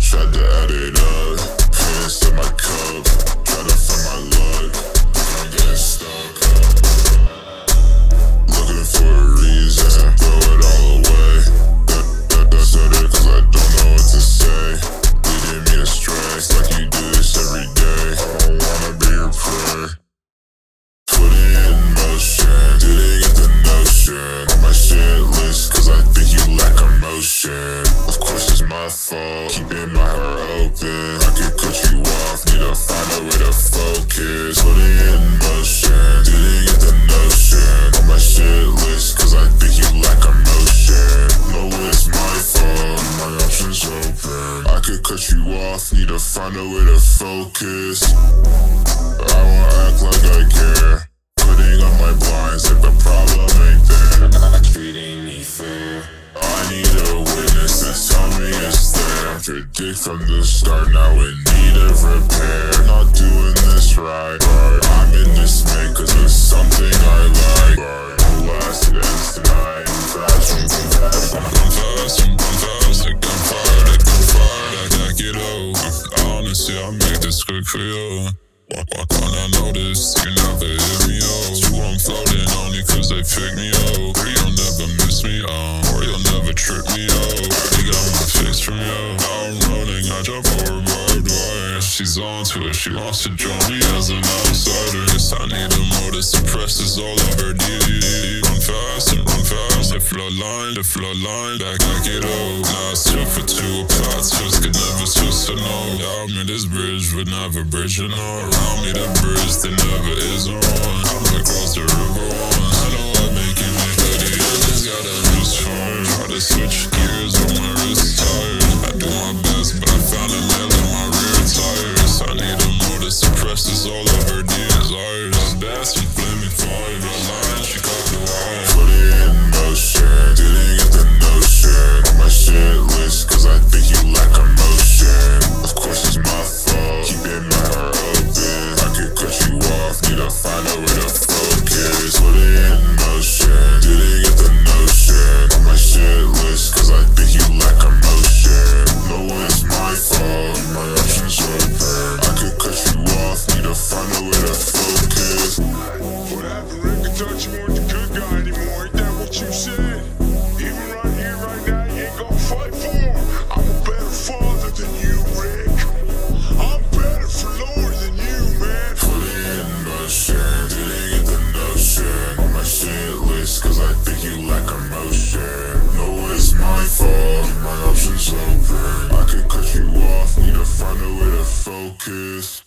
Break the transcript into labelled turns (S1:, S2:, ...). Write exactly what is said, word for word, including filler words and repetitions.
S1: Tried to add it up, pants in my cup. Tried to find my luck, I'm getting stuck. Looking for a reason, throw it all away. That, that, that said it cause I don't know what to say. Leading me astray, it's like you do this every day. I don't wanna be your prey. Put it in motion, didn't get the notion. On my shit list cause I think you lack emotion. Of course it's my fault, keeping my heart open. I could cut you off, need to find a way to focus. Put it in motion, didn't get the notion. On my shit list cause I think you lack emotion. No, it's my fault, my options open. I could cut you off, need to find a way to focus. I won't act like I care. Putting on my blinds like the problem ain't there. Not treating me fair. I need a witness to tell me it's there. Contradict from the start, now in need of repair. Not doing this right, but I'm in dismay cause it's something I like. But no accidents tonight. Fast, run fast, run fast, run fast. Like I'm fired, like I'm fired. I can't get out. Honestly, I'll make this quick for you. Why, why can't I notice you never hit me up? You I'm floating only cause they pick me up. Or you'll never miss me up, or you'll never trip me up. Already got my fix from you. Now I'm running, I jump over barbed wire. She's onto it, she wants to join me as an outsider. Guess I need a more to suppress this all of her D D D. Run fast and run fast, the flood line, the flood line. Back, back it up. Now it's two for two, plots just could never switch to no. Yeah, I'm in this bridge, but never bridging on. Around me the bridge that never is on. I'm across the river once. I know I'm making me ready, I just gotta lose charge. Try to switch gears when my wrist tired. I do my best, but I found a nail in my rear tires. I need a more to suppress this all of her desires. I'm best and flaming fire, the line, she caught the wire. Put it in motion, didn't get the notion. On my shit list, cause I think you lack emotion. Of course it's my fault, keeping my heart open. I could cut you off, need to find a way to focus. Put it in motion, didn't get the notion. On my shit list, cause I think you lack emotion. No, it's my fault, my options open. I could cut you off, need to find a way to focus.
S2: What happened, Rick? I thought you weren't the good guy anymore. Ain't that what you said? Even right here, right now, you ain't gonna fight for him. I'm a better father than you, Rick. I'm better for Lord than you, man.
S1: Put it in motion, didn't get the notion. On my shit list, cause I think you lack emotion. No, it's my fault, my options open. I could cut you off, need to find a way to focus.